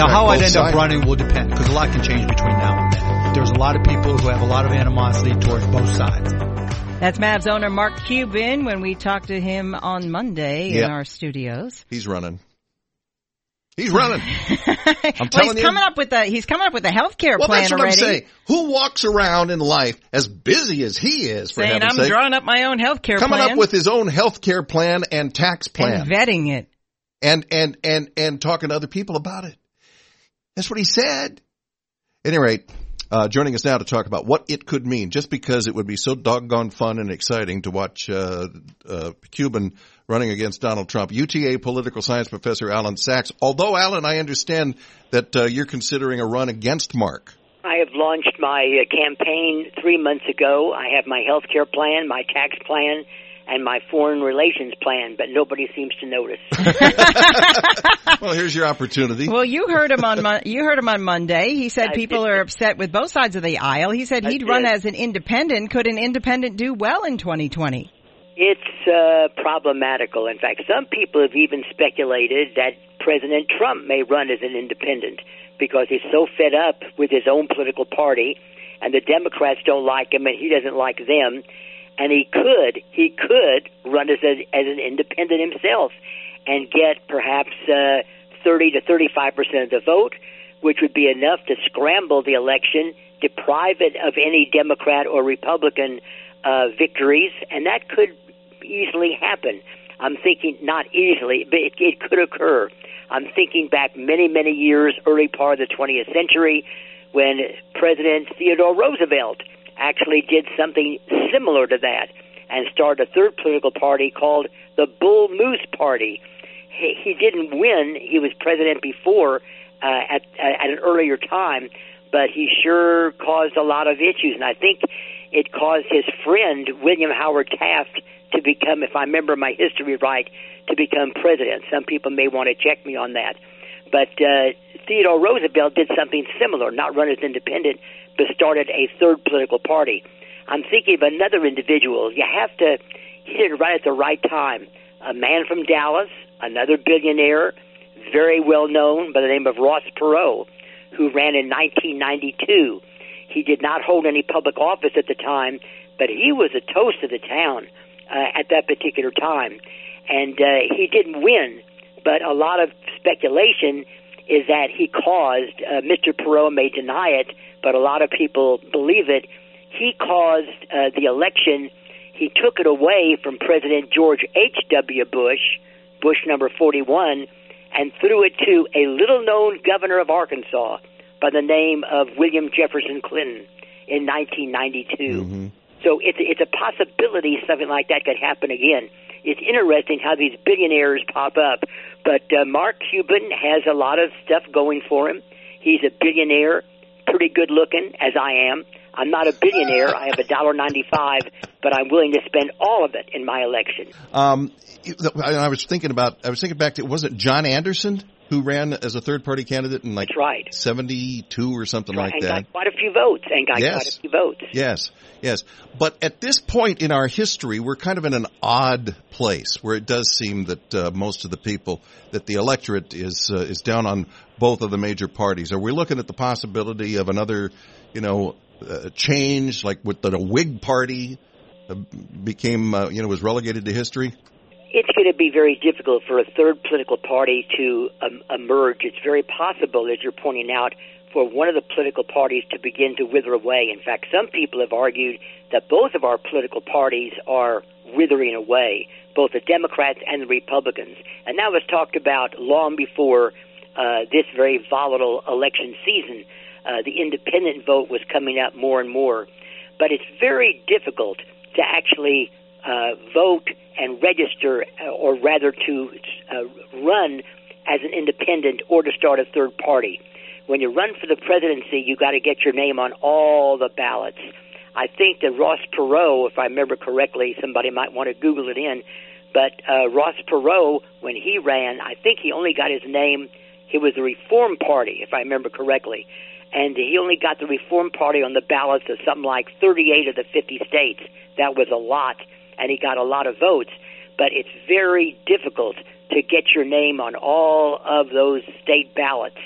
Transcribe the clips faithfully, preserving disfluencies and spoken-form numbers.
Now, how I'd end sides. up running will depend, because a lot can change between now and then. There's a lot of people who have a lot of animosity towards both sides. That's Mavs owner Mark Cuban when we talked to him on Monday Yep. in our studios. He's running. He's running. I'm well, telling he's you. coming up with a he's coming up with a health care Well, plan that's what already. I'm saying. Who walks around in life as busy as he is, for saying heaven's I'm sake, drawing up my own health care coming plan. up with his own health care plan and tax plan. And vetting it. And, and, and, and talking to other people about it. That's what he said. At any rate, uh, joining us now to talk about what it could mean, just because it would be so doggone fun and exciting to watch uh, uh, Cuban running against Donald Trump, U T A political science professor Alan Sachs. Although, Alan, I understand that uh, you're considering a run against Mark. I have launched my uh, campaign three months ago. I have my health care plan, my tax plan, and my foreign relations plan, but nobody seems to notice. Well, here's your opportunity. Well, you heard him on Mon- you heard him on Monday. He said I people did. are upset with both sides of the aisle. He said I he'd run did. as an independent. Could an independent do well in twenty twenty? It's uh, problematical. In fact, some people have even speculated that President Trump may run as an independent because he's so fed up with his own political party, and the Democrats don't like him, and he doesn't like them. And he could, he could run as, a, as an independent himself and get perhaps uh, thirty to thirty-five percent of the vote, which would be enough to scramble the election, deprive it of any Democrat or Republican uh, victories, and that could easily happen. I'm thinking, not easily, but it, it could occur. I'm thinking back many, many years, early part of the twentieth century, when President Theodore Roosevelt actually did something similar to that and started a third political party called the Bull Moose Party. He, he didn't win. He was president before uh, at, at an earlier time, but he sure caused a lot of issues, and I think it caused his friend, William Howard Taft, to become, if I remember my history right, to become president. Some people may want to check me on that. But uh, Theodore Roosevelt did something similar, not run as independent, but started a third political party. I'm thinking of another individual. You have to hit it right at the right time. A man from Dallas, another billionaire, very well known by the name of Ross Perot, who ran in nineteen ninety-two. He did not hold any public office at the time, but he was a toast of the town uh, at that particular time. And uh, he didn't win, but a lot of speculation is that he caused, uh, Mister Perot may deny it, but a lot of people believe it, he caused uh, the election. He took it away from President George H W. Bush, Bush number forty-one, and threw it to a little-known governor of Arkansas by the name of William Jefferson Clinton in nineteen ninety-two. Mm-hmm. So it's, it's a possibility something like that could happen again. It's interesting how these billionaires pop up. But uh, Mark Cuban has a lot of stuff going for him. He's a billionaire, pretty good looking, as I am. I'm not a billionaire. I have a dollar ninety-five, but I'm willing to spend all of it in my election. Um, I was thinking about, I was thinking back to, was it John Anderson who ran as a third-party candidate in like That's right. seventy-two or something Right, like and that? got quite a few votes, and got Yes. quite a few votes. Yes, yes. But at this point in our history, we're kind of in an odd place where it does seem that uh, most of the people, that the electorate is uh, is down on both of the major parties. Are we looking at the possibility of another, you know, uh, change, like with the Whig Party uh, became, uh, you know, was relegated to history? It's going to be very difficult for a third political party to um, emerge. It's very possible, as you're pointing out, for one of the political parties to begin to wither away. In fact, some people have argued that both of our political parties are withering away, both the Democrats and the Republicans. And that was talked about long before uh, this very volatile election season. Uh, the independent vote was coming up more and more. But it's very difficult to actually uh, vote and register, uh, or rather to uh, run as an independent or to start a third party. When you run for the presidency, you got to get your name on all the ballots. I think that Ross Perot, if I remember correctly, somebody might want to Google it in, but uh, Ross Perot, when he ran, I think he only got his name, he was the Reform Party, if I remember correctly, and he only got the Reform Party on the ballots of something like thirty-eight of the fifty states. That was a lot, and he got a lot of votes, but it's very difficult to get your name on all of those state ballots.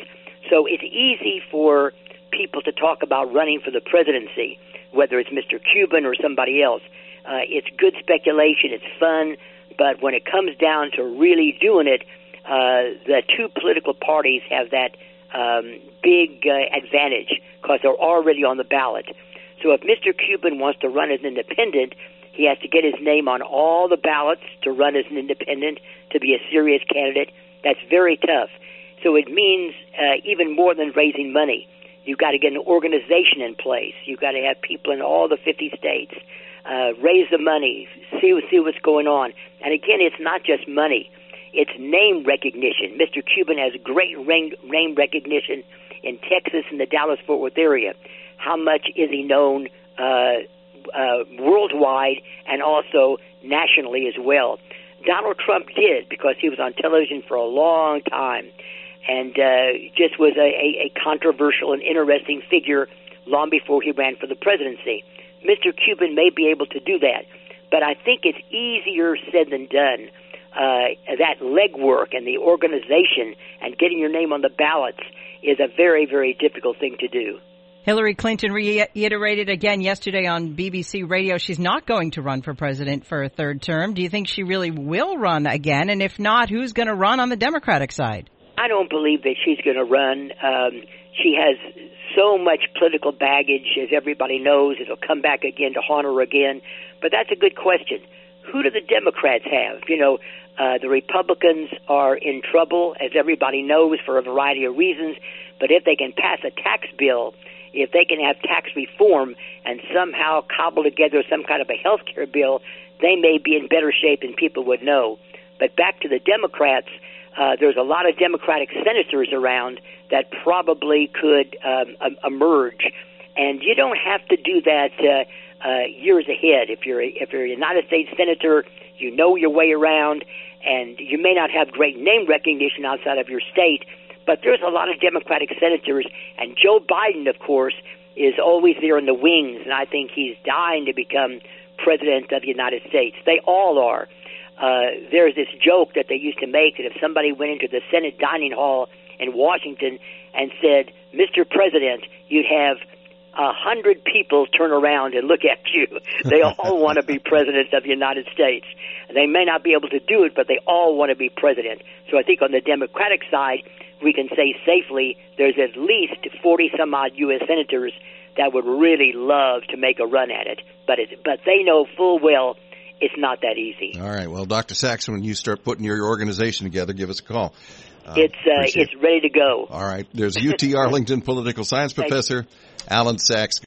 So it's easy for people to talk about running for the presidency, whether it's Mister Cuban or somebody else. Uh, it's good speculation. It's fun. But when it comes down to really doing it, uh, the two political parties have that um, big uh, advantage because they're already on the ballot. So if Mister Cuban wants to run as an independent, he has to get his name on all the ballots to run as an independent, to be a serious candidate. That's very tough. So it means uh, even more than raising money. You've got to get an organization in place. You've got to have people in all the fifty states. Uh, raise the money, see, see what's going on. And again, it's not just money. It's name recognition. Mister Cuban has great name recognition in Texas and the Dallas-Fort Worth area. How much is he known uh, uh, worldwide and also nationally as well? Donald Trump did, because he was on television for a long time and uh, just was a, a, a controversial and interesting figure long before he ran for the presidency. Mister Cuban may be able to do that, but I think it's easier said than done. Uh, that legwork and the organization and getting your name on the ballots is a very, very difficult thing to do. Hillary Clinton reiterated again yesterday on B B C Radio she's not going to run for president for a third term. Do you think she really will run again? And if not, who's going to run on the Democratic side? I don't believe that she's going to run. Um, she has so much political baggage, as everybody knows. It'll come back again to haunt her again. But that's a good question. Who do the Democrats have? You know, uh, the Republicans are in trouble, as everybody knows, for a variety of reasons. But if they can pass a tax bill, if they can have tax reform and somehow cobble together some kind of a health care bill, they may be in better shape than people would know. But back to the Democrats, uh, there's a lot of Democratic senators around that probably could um, emerge. And you don't have to do that uh, uh, years ahead. If you're, a, if you're a United States senator, you know your way around, and you may not have great name recognition outside of your state, but there's a lot of Democratic senators, and Joe Biden, of course, is always there in the wings, and I think he's dying to become president of the United States. They all are. Uh, there's this joke that they used to make that if somebody went into the Senate dining hall in Washington and said, Mister President, you'd have a hundred people turn around and look at you. They all want to be president of the United States. They may not be able to do it, but they all want to be president. So I think on the Democratic side, we can say safely there's at least forty some odd U S senators that would really love to make a run at it. But it, but they know full well it's not that easy. All right. Well, Doctor Saxon, when you start putting your organization together, give us a call. Uh, it's uh, it's ready to go. All right. There's U T Arlington political science professor Alan Sachs.